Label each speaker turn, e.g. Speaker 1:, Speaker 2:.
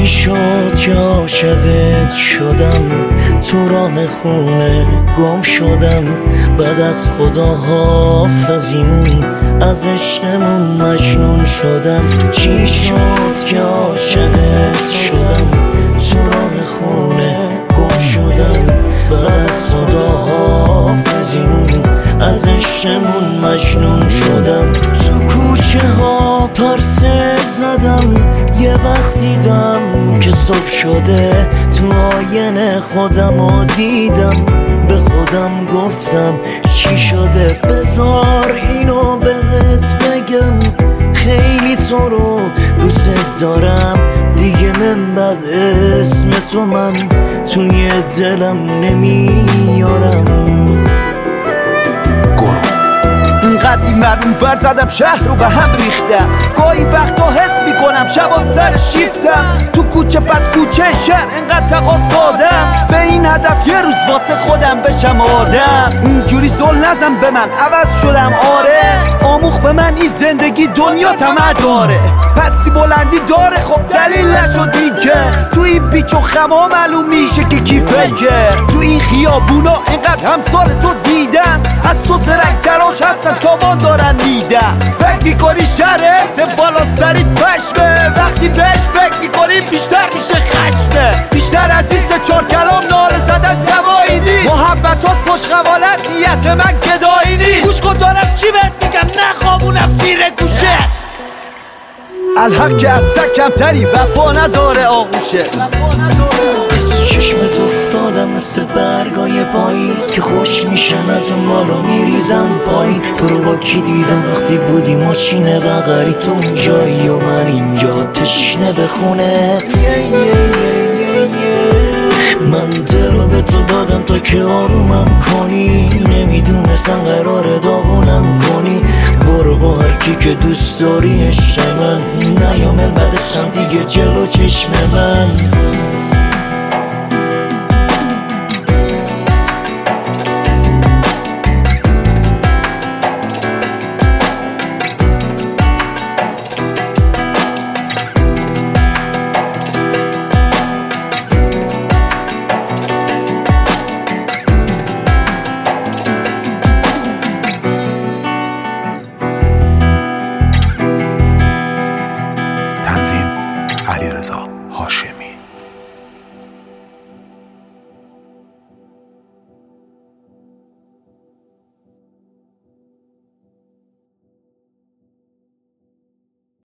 Speaker 1: چی شد که عاشقت شدم، تو راه خونه گم شدم، بعد از خدا حافظیمون از عشقمون مجنون شدم. چی شد که عاشقت شدم، تو راه خونه گم شدم، بعد از خدا حافظیمون از عشقمون مجنون شدم. تو کوچه ها پرسه زدم، یه وقت دیدم که صبح شده، تو آینه خودمو دیدم، به خودم گفتم چی شده، بذار اینو بهت بگم، خیلی تو رو دوست دارم، دیگه من بعد اسم تو من توی دلم نمیارم.
Speaker 2: اینقدر این مردم ور زدم، شهر رو به هم ریختم، گاهی وقتا حس میکنم شبا سر شیفتم، تو کوچه پس کوچه شهر اینقدر تقاصادم، به این هدف یه روز واسه خودم بشم آدم. اینجوری زل نزن به من، عوض شدم آره، آموخ به من این زندگی دنیا طمع داره، پسی بلندی داره، خب دلیل نشدی که تو این بیچ و خما معلوم میشه که کی فکر. تو این خیابونا اینقدر همسال تو دیدم، از تو زرنگ تراش هستن تابان دارن میدم، فکر میکنی شرط بالا سریت پشمه، وقتی بهش فکر میکنی بیشتر میشه خشمه، بیشتر از این سه چار کلام ناله زدن دوایی نیست، محبتات پشت قوالت نیت من گدایی نیست، گوش کن دارم چی بهت میگم، نخوابونم زیر گوشه. الحق که از کمتری وفا نداره آغوشه،
Speaker 1: از چشمت افتادم مثل برگای پاییز که خوش میشن از اون بالا میریزم پایین. تو رو با کی دیدم وقتی بودی ماشین بغری، تو اونجایی و من اینجا تشنه به خونه. من دل رو به تو دادم تا که آرومم کنی، نمیدونستم قراره داغونم کنی، برو با هر کی که دوست داری عشق من، نیامل بعدشم دیگه جلو چشم من.